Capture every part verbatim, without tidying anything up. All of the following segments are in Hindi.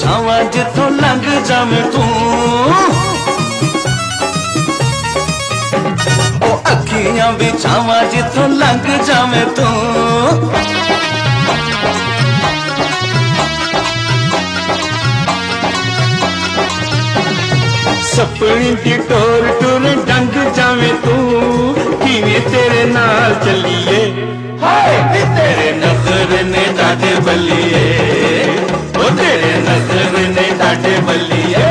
बिछावा जिथों लंघ जावे तू, ओ अखियां बिछावा जिथों लंघ जावे तू। सपनी दी टोर टुर डंग जावे तू, किवें तेरे नाल चलिए, हाय तेरे नखरे ने डाटे बलिए, ओ तेरे नखरे ने डाटे बलिए।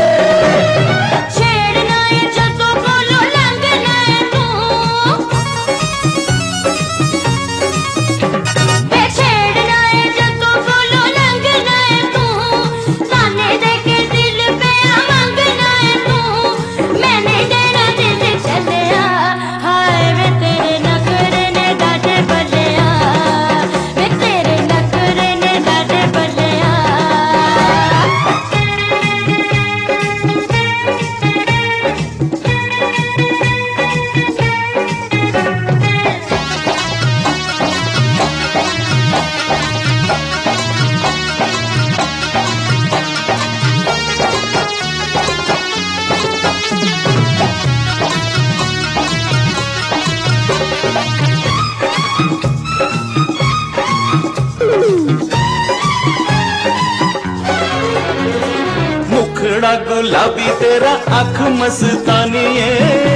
मुखड़ा गुलाबी तेरा अख मस्तानी है,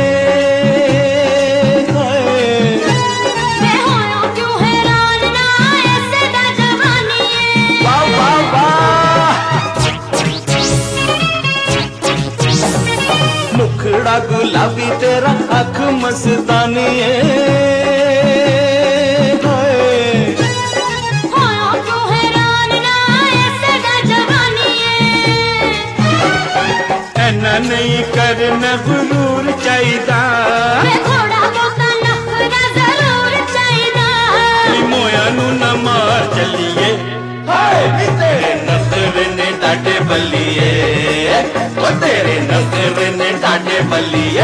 मैं होया क्यों हैरान ना ऐसे दा जवानी है। वाह वाह वाह, मुखड़ा गुलाबी तेरा अख मस्तानी है, नहीं करना गुरूर चाहिदा, थोड़ा बहुत नखरा जरूर चाहिदा, मोया नू न मार चलिए, हाय तेरे नखरे ने डाटे बलिए, ओ तेरे नखरे ने डाटे बलिए।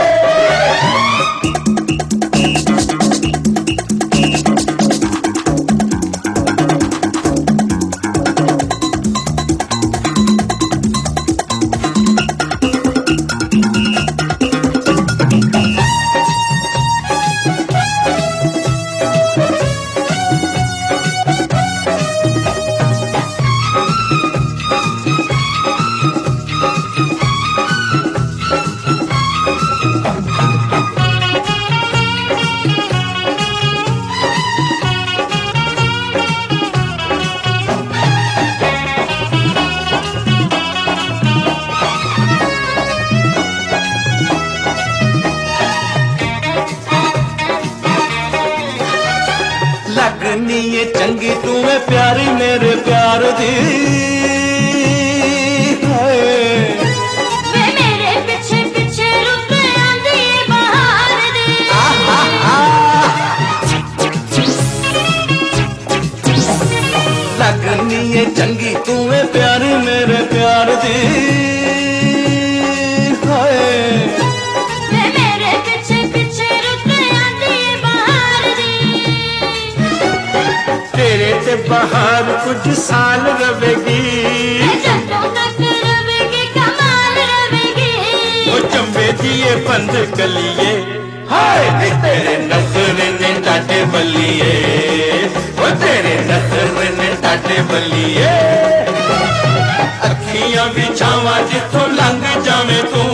लगनी ये चंगी तू है प्यारी मेरे प्यार दी, वे मेरे पीछे पीछे रुक आंदी बहार दी। लगनी ये चंगी तू है प्यारी मेरे प्यार दी, बाहर कुछ साल रवेगी, जंगों तक रवेगी, कमाल रवेगी, वो चंबे दिए बंद गलिए, हाय तेरे नखरे ने डाटे बलिए, वो तेरे नखरे ने डाटे बलिए। अखियां बिछावा जिथों लंघ जावे तू,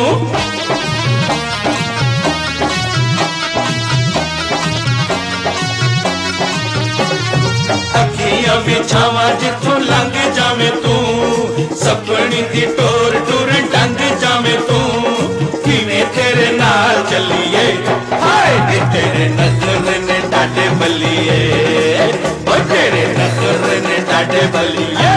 बिछावा जिथों लंघ जावे तू, सपनी दी टोर टुर डंग जावे तू, किवें तेरे नाल चलिए, हाय तेरे नखरे ने डाटे बलिए, ओ तेरे नखरे ने डाटे बलिए।